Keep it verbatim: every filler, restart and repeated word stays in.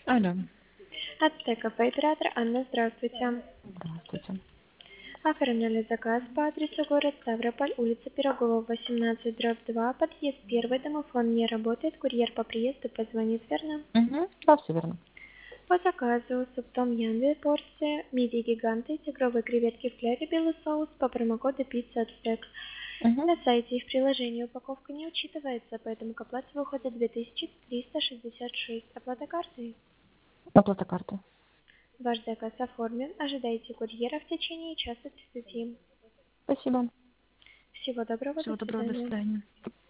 Алло, Ацтека оператор Анна, здравствуйте. здравствуйте. Оформляли заказ по адресу город Ставрополь, улица Пирогова, восемнадцать, дробь два, подъезд первый, домофон не работает, курьер по приезду позвонит, верно? Угу, да, все верно. По заказу суп том ям две порции, мидии гиганты, тигровые креветки в кляре, белый соус по промокоду пицца Ацтек. Угу, На сайте их приложения упаковка не учитывается, поэтому к оплате выходит две тысячи триста шестьдесят шесть. Оплата картой. оплата карты. Ваш заказ оформлен. Ожидайте курьера в течение часа тридцати. Спасибо. Всего доброго, до Всего доброго, до свидания. свидания.